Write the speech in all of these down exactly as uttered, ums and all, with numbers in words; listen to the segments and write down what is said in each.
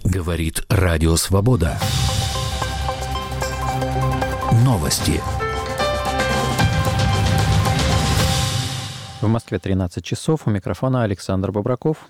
Говорит Радио Свобода. Новости. В Москве тринадцать часов. У микрофона Александр Бобраков.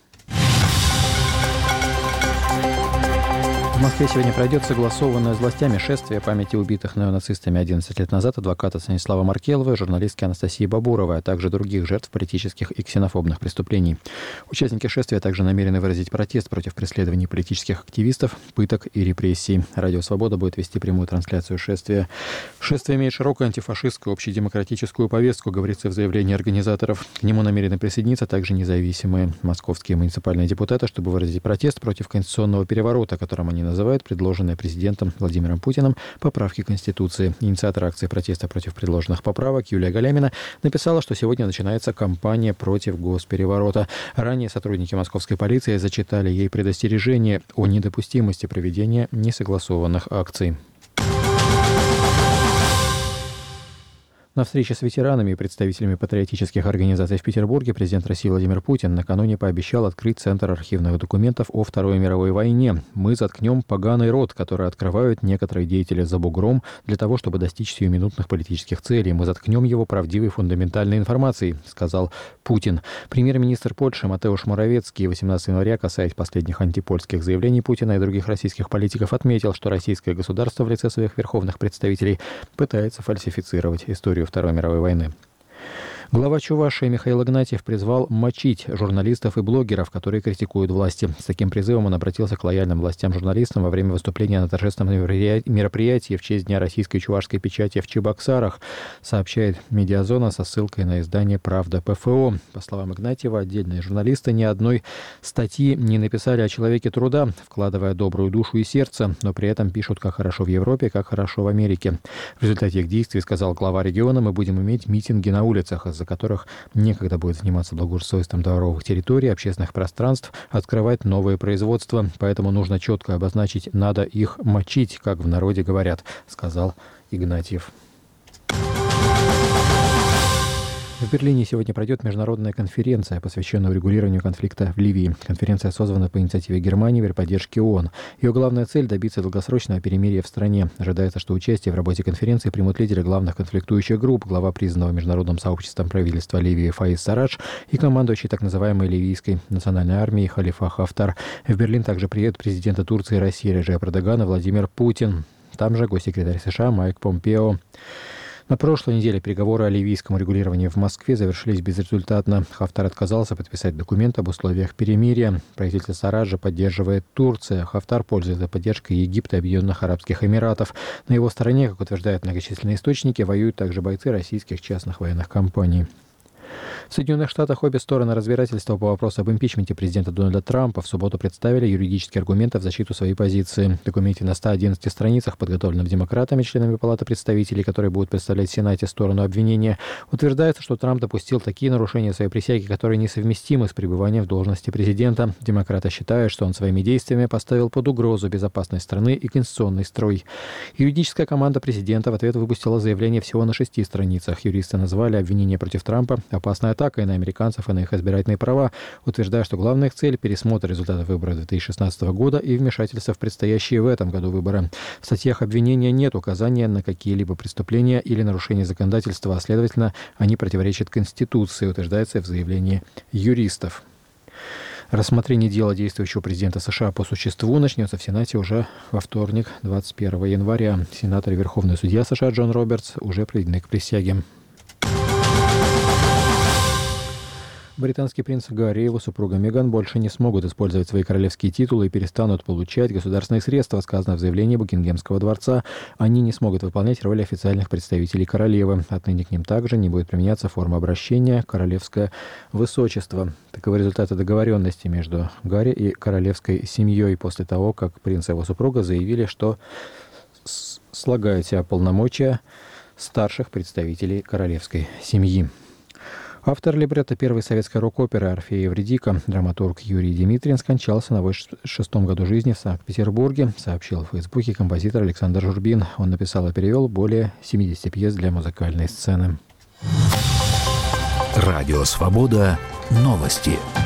В Москве сегодня пройдет согласованное с властями шествие памяти убитых неонацистами одиннадцать лет назад адвоката Станислава Маркелова и журналистки Анастасии Бабуровой, а также других жертв политических и ксенофобных преступлений. Участники шествия также намерены выразить протест против преследований политических активистов, пыток и репрессий. Радио «Свобода» будет вести прямую трансляцию шествия. Шествие имеет широкую антифашистскую, общедемократическую повестку, говорится в заявлении организаторов. К нему намерены присоединиться также независимые московские муниципальные депутаты, чтобы выразить протест против конституционного переворота, которым они называют предложенные президентом Владимиром Путиным поправки Конституции. Инициатор акции протеста против предложенных поправок Юлия Галямина написала, что сегодня начинается кампания против госпереворота. Ранее сотрудники московской полиции зачитали ей предостережение о недопустимости проведения несогласованных акций. На встрече с ветеранами и представителями патриотических организаций в Петербурге президент России Владимир Путин накануне пообещал открыть Центр архивных документов о Второй мировой войне. «Мы заткнем поганый рот, который открывают некоторые деятели за бугром для того, чтобы достичь сиюминутных политических целей. Мы заткнем его правдивой фундаментальной информацией», — сказал Путин. Премьер-министр Польши Матеуш Моровецкий восемнадцатого января, касаясь последних антипольских заявлений Путина и других российских политиков, отметил, что российское государство в лице своих верховных представителей пытается фальсифицировать историю Второй мировой войны. Глава Чувашии Михаил Игнатьев призвал мочить журналистов и блогеров, которые критикуют власти. С таким призывом он обратился к лояльным властям-журналистам во время выступления на торжественном мероприятии в честь Дня российской чувашской печати в Чебоксарах, сообщает «Медиазона» со ссылкой на издание «Правда ПФО». По словам Игнатьева, отдельные журналисты ни одной статьи не написали о человеке труда, вкладывая добрую душу и сердце, но при этом пишут, как хорошо в Европе, как хорошо в Америке. В результате их действий, сказал глава региона, мы будем иметь митинги на улицах, из-за которых некогда будет заниматься благоустройством дворовых территорий, общественных пространств, открывать новые производства. Поэтому нужно четко обозначить, надо их мочить, как в народе говорят, сказал Игнатьев. В Берлине сегодня пройдет международная конференция, посвященная урегулированию конфликта в Ливии. Конференция созвана по инициативе Германии при поддержке ООН. Ее главная цель – добиться долгосрочного перемирия в стране. Ожидается, что участие в работе конференции примут лидеры главных конфликтующих групп, глава признанного международным сообществом правительства Ливии Фаиз Сарадж и командующий так называемой ливийской национальной армией Халифа Хафтар. В Берлин также приедут президенты Турции и России Реджеп Эрдоган и Владимир Путин. Там же госсекретарь США Майк Помпео. На прошлой неделе переговоры о ливийском урегулировании в Москве завершились безрезультатно. Хафтар отказался подписать документ об условиях перемирия. Правительство Сараджа поддерживает Турция. Хафтар пользуется поддержкой Египта и Объединенных Арабских Эмиратов. На его стороне, как утверждают многочисленные источники, воюют также бойцы российских частных военных компаний. В Соединенных Штатах обе стороны разбирательства по вопросу об импичменте президента Дональда Трампа в субботу представили юридические аргументы в защиту своей позиции. В документе на ста одиннадцати страницах, подготовленном демократами, членами Палаты представителей, которые будут представлять в Сенате сторону обвинения, утверждается, что Трамп допустил такие нарушения своей присяги, которые несовместимы с пребыванием в должности президента. Демократы считают, что он своими действиями поставил под угрозу безопасность страны и конституционный строй. Юридическая команда президента в ответ выпустила заявление всего на шести страницах. Юристы назвали обвинения против Трампа опасной атакой на американцев и на их избирательные права, утверждая, что главная их цель – пересмотр результатов выборов две тысячи шестнадцатого года и вмешательство в предстоящие в этом году выборы. В статьях обвинения нет указания на какие-либо преступления или нарушения законодательства, а следовательно, они противоречат Конституции, утверждается в заявлении юристов. Рассмотрение дела действующего президента США по существу начнется в Сенате уже во вторник, двадцать первого января. Сенатор и Верховный судья США Джон Робертс уже приведены к присяге. Британский принц Гарри и его супруга Меган больше не смогут использовать свои королевские титулы и перестанут получать государственные средства, сказано в заявлении Букингемского дворца. Они не смогут выполнять роль официальных представителей королевы. Отныне к ним также не будет применяться форма обращения «королевское высочество». Таковы результаты договоренности между Гарри и королевской семьей после того, как принц и его супруга заявили, что слагают себя полномочия старших представителей королевской семьи. Автор либретто первой советской рок-оперы «Орфея и Эвридика», драматург Юрий Димитрин, скончался на восемьдесят шестом году жизни в Санкт-Петербурге, сообщил в Фейсбуке композитор Александр Журбин. Он написал и перевел более семидесяти пьес для музыкальной сцены. Радио «Свобода». Новости.